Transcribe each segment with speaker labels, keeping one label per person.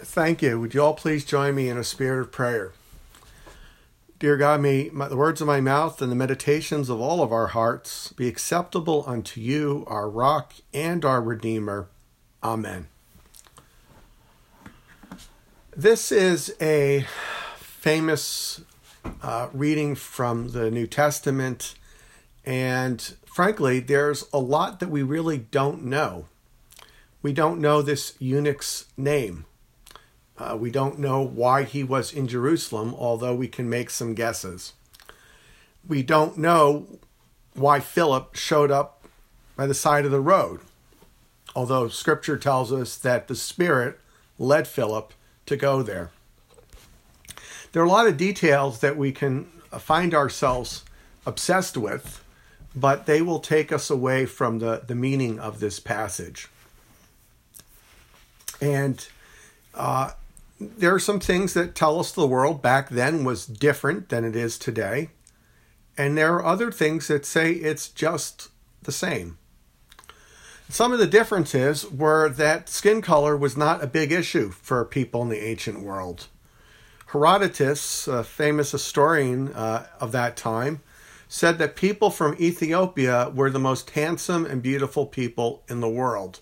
Speaker 1: Thank you. Would you all please join me in a spirit of prayer? Dear God, may the words of my mouth and the meditations of all of our hearts be acceptable unto you, our rock and our redeemer. Amen. This is a famous reading from the New Testament, and frankly, there's a lot that we really don't know. We don't know this eunuch's name. We don't know why he was in Jerusalem, although we can make some guesses. We don't know why Philip showed up by the side of the road, although Scripture tells us that the Spirit led Philip to go there. There are a lot of details that we can find ourselves obsessed with, but they will take us away from the meaning of this passage. And there are some things that tell us the world back then was different than it is today. And there are other things that say it's just the same. Some of the differences were that skin color was not a big issue for people in the ancient world. Herodotus, a famous historian of that time, said that people from Ethiopia were the most handsome and beautiful people in the world.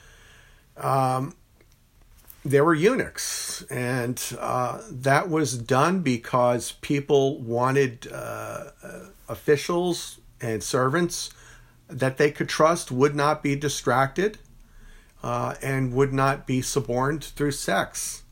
Speaker 1: There were eunuchs, and that was done because people wanted officials and servants that they could trust would not be distracted and would not be suborned through sex.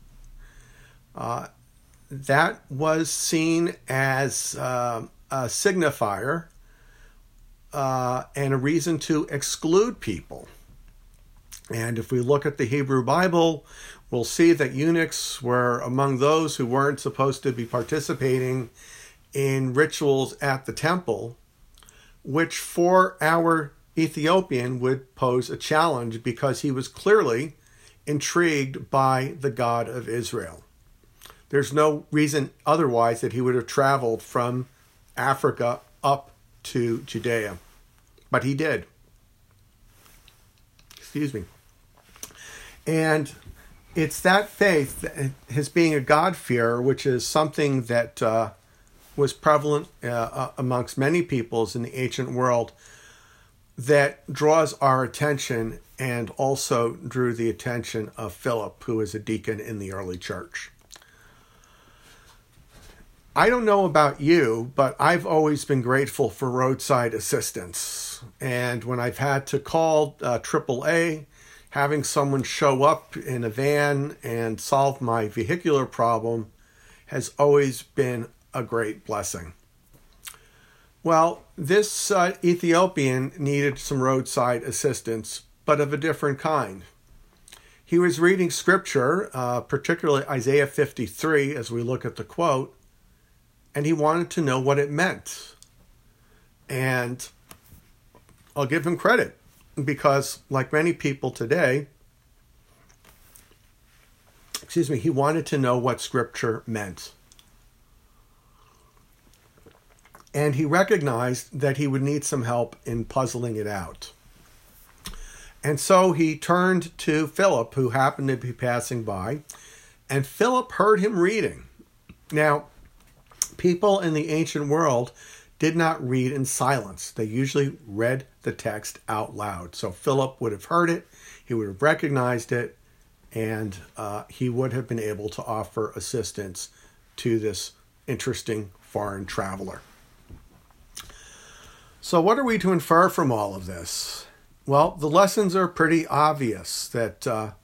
Speaker 1: That was seen as a signifier and a reason to exclude people. And if we look at the Hebrew Bible, we'll see that eunuchs were among those who weren't supposed to be participating in rituals at the temple, which for our Ethiopian would pose a challenge because he was clearly intrigued by the God of Israel. There's no reason otherwise that he would have traveled from Africa up to Judea, but he did. Excuse me. And it's that faith, his being a God-fearer, which is something that was prevalent amongst many peoples in the ancient world, that draws our attention and also drew the attention of Philip, who was a deacon in the early church. I don't know about you, but I've always been grateful for roadside assistance. And when I've had to call AAA, having someone show up in a van and solve my vehicular problem has always been a great blessing. Well, this Ethiopian needed some roadside assistance, but of a different kind. He was reading scripture, particularly Isaiah 53, as we look at the quote, and he wanted to know what it meant. And I'll give him credit, because like many people today, he wanted to know what scripture meant. And he recognized that he would need some help in puzzling it out. And so he turned to Philip, who happened to be passing by, and Philip heard him reading. Now, people in the ancient world did not read in silence. They usually read the text out loud. So Philip would have heard it, he would have recognized it, and he would have been able to offer assistance to this interesting foreign traveler. So what are we to infer from all of this? Well, the lessons are pretty obvious, that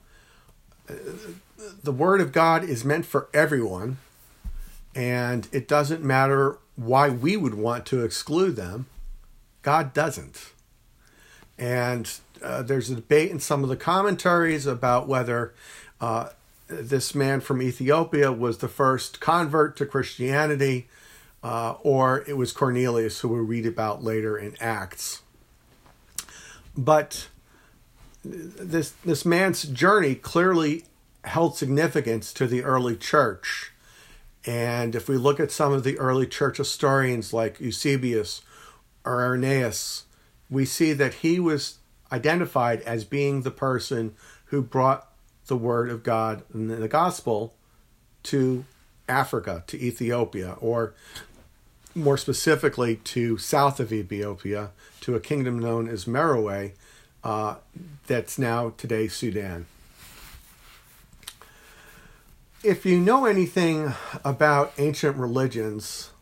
Speaker 1: the Word of God is meant for everyone, and it doesn't matter why we would want to exclude them. God doesn't. And there's a debate in some of the commentaries about whether this man from Ethiopia was the first convert to Christianity, or it was Cornelius, who we'll read about later in Acts. But this man's journey clearly held significance to the early church. And if we look at some of the early church historians like Eusebius or Irenaeus, we see that he was identified as being the person who brought the word of God and the gospel to Africa, to Ethiopia, or more specifically to south of Ethiopia, to a kingdom known as Meroe, that's now today Sudan. If you know anything about ancient religions,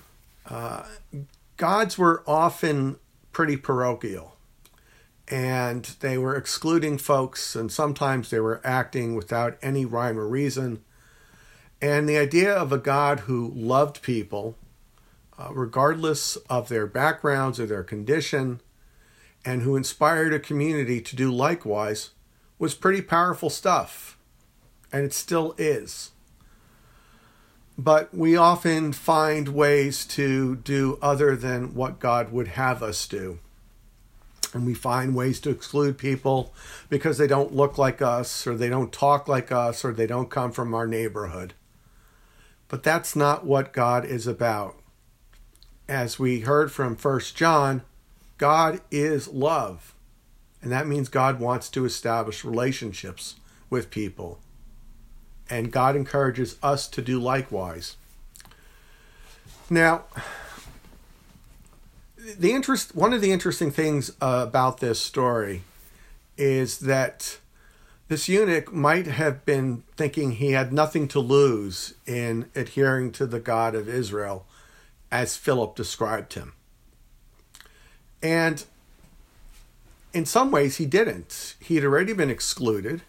Speaker 1: gods were often pretty parochial, and they were excluding folks, and sometimes they were acting without any rhyme or reason. And the idea of a God who loved people, regardless of their backgrounds or their condition, and who inspired a community to do likewise, was pretty powerful stuff. And it still is. But we often find ways to do other than what God would have us do. And we find ways to exclude people because they don't look like us, or they don't talk like us, or they don't come from our neighborhood. But that's not what God is about. As we heard from 1 John, God is love. And that means God wants to establish relationships with people. And God encourages us to do likewise. Now, one of the interesting things about this story is that this eunuch might have been thinking he had nothing to lose in adhering to the God of Israel as Philip described him. And in some ways he didn't. He had already been excluded.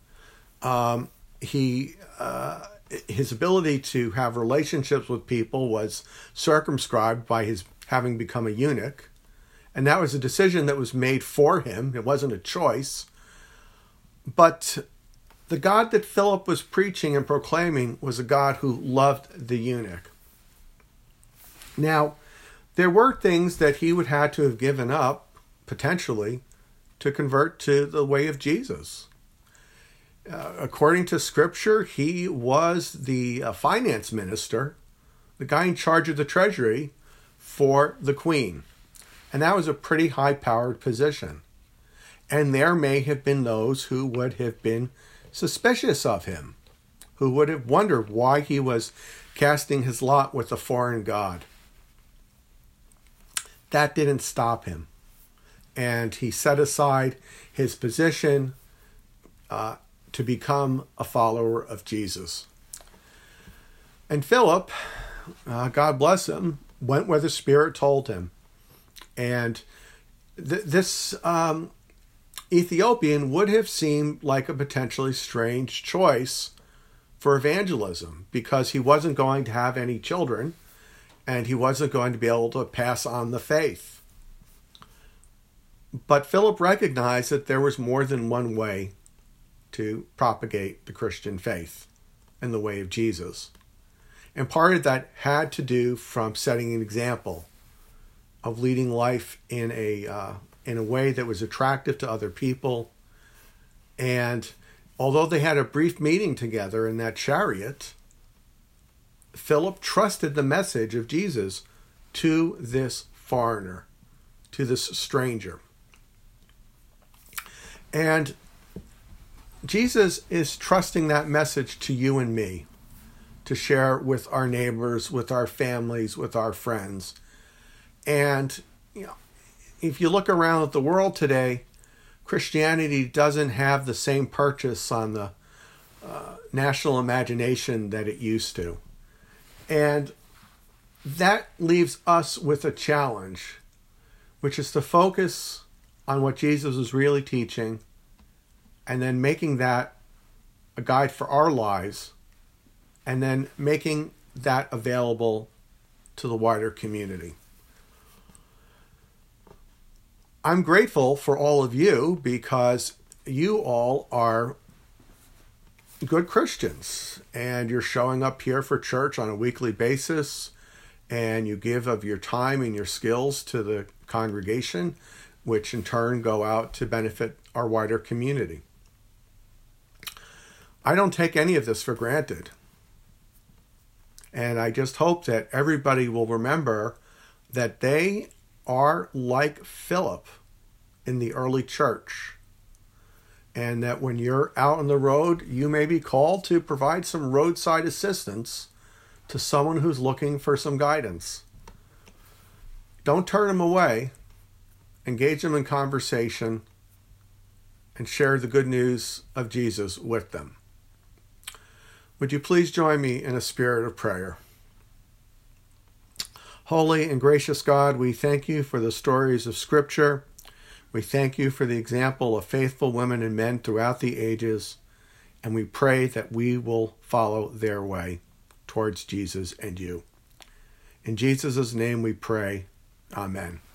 Speaker 1: His ability to have relationships with people was circumscribed by his having become a eunuch. And that was a decision that was made for him. It wasn't a choice. But the God that Philip was preaching and proclaiming was a God who loved the eunuch. Now, there were things that he would have to have given up, potentially, to convert to the way of Jesus. According to Scripture, he was the finance minister, the guy in charge of the treasury for the queen. And that was a pretty high-powered position. And there may have been those who would have been suspicious of him, who would have wondered why he was casting his lot with a foreign god. That didn't stop him. And he set aside his position to become a follower of Jesus. And Philip, God bless him, went where the Spirit told him. And this Ethiopian would have seemed like a potentially strange choice for evangelism, because he wasn't going to have any children, and he wasn't going to be able to pass on the faith. But Philip recognized that there was more than one way to propagate the Christian faith and the way of Jesus. And part of that had to do from setting an example of leading life in a way that was attractive to other people. And although they had a brief meeting together in that chariot, Philip trusted the message of Jesus to this foreigner, to this stranger. And Jesus is trusting that message to you and me, to share with our neighbors, with our families, with our friends. And, if you look around at the world today, Christianity doesn't have the same purchase on the national imagination that it used to. And that leaves us with a challenge, which is to focus on what Jesus is really teaching, and then making that a guide for our lives, and then making that available to the wider community. I'm grateful for all of you, because you all are good Christians, and you're showing up here for church on a weekly basis, and you give of your time and your skills to the congregation, which in turn go out to benefit our wider community. I don't take any of this for granted. And I just hope that everybody will remember that they are like Philip in the early church. and that when you're out on the road, you may be called to provide some roadside assistance to someone who's looking for some guidance. Don't turn them away. Engage them in conversation and share the good news of Jesus with them. Would you please join me in a spirit of prayer? Holy and gracious God, we thank you for the stories of Scripture. We thank you for the example of faithful women and men throughout the ages, and we pray that we will follow their way towards Jesus and you. In Jesus' name we pray. Amen.